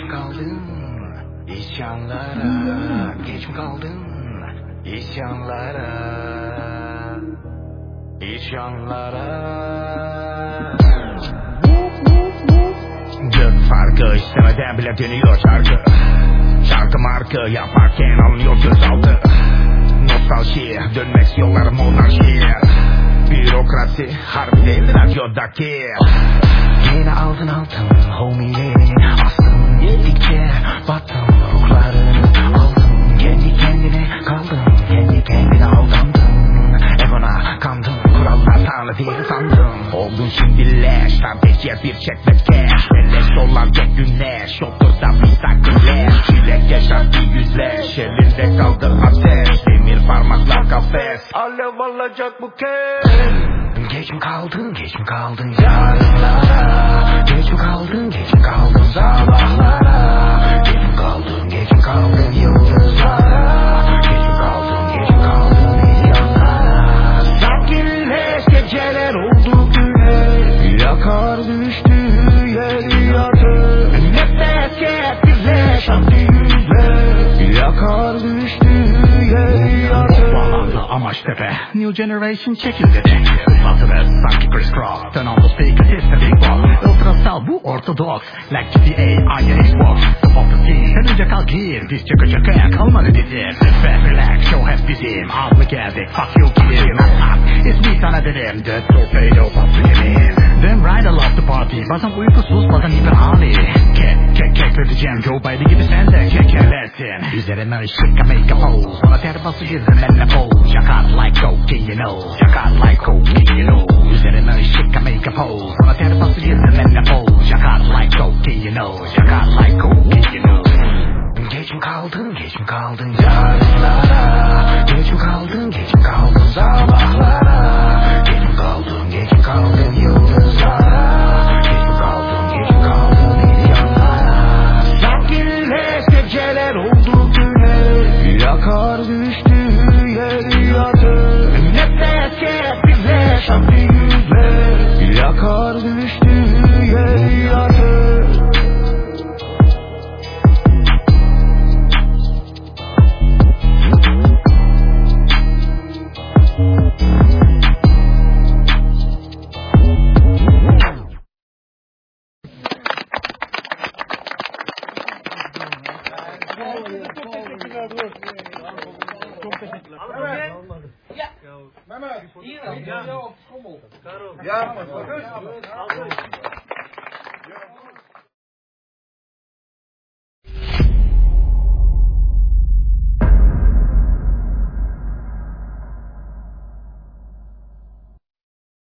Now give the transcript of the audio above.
mi kaldın isyanlara? Geç mi kaldın isyanlara? İsyanlara. Gök farkı istemeden bile dönüyor şarkı. Şarkı markı yaparken alınıyor gözaltı. Nostalji dönmek yolları monarşi. Bürokrasi harbi değil radyodaki. Yine aldın altın homilerin astın. Yedikçe battın ruhların aldın. Kendi kendine kaldın, kendi kendine aldandın. Evona kandın, kurallar tanrı değil sandın. Oldun şimdi leş, sadece bir çekme cash. Beleş dolar tek güneş, oturda bir sakın leş. Çilek yaşar bir yüzleş, elinde kaldı ateş. Demir parmaklar kafes, alev alacak bu kez. Geç mi kaldın, geç mi kaldın yarınlara? Geç mi kaldın, geç mi kaldın sabahlara? Geç mi kaldın, geç mi kaldın yıldızlara? Geç mi kaldın, geç mi kaldın isyanlara? Sakinleş geceler oldu güneş, yakar düştü yeri yatır. Nefes kes birleş hadi yüzleş, yakar düştü yeri yatır. Bağlandı amaç tepe, new generation çekil dedi. Batırız sanki Chris Cross, turn on the speaker, it's the big boss. Ultrasal bu ortodoks, like GTA, aynı Xbox. Top of the scene, sen önce kalk gir, biz çaka çakaya kalmadı bizim. Lütfen relax, show hep bizim, ağlı geldik, fuck you gidelim. İsmi sana dedim, dead torpedo patlayayım. Them right I love the party, bazen uykusuz bazen hiper hali. Kekleyeceğim Joe Biden gibi sen de kekelersin. Üzerime ışık make a pose, bana ter basıyor benimle pose. Yakar like cocaine you know, yakar like cocaine you know. Üzerime ışık make a pose, bana ter basıyor benimle pose. Yakar like cocaine you know, yakar like cocaine you know. Geç mi kaldın, geç mi kaldın yarınlara? Geç mi kaldın, geç mi kaldın sabahlara? Geç mi kaldın, geç mi kaldın yıldızlara? Geç mi kaldın, geç mi kaldın isyanlara? Sakinleş geceler oldu güneş, yakar düştü yeri yatır. Nefes kes birleş hadi yüzleş, yakar düştü yeri yatır. Mehmet. İyi ya. Yapma.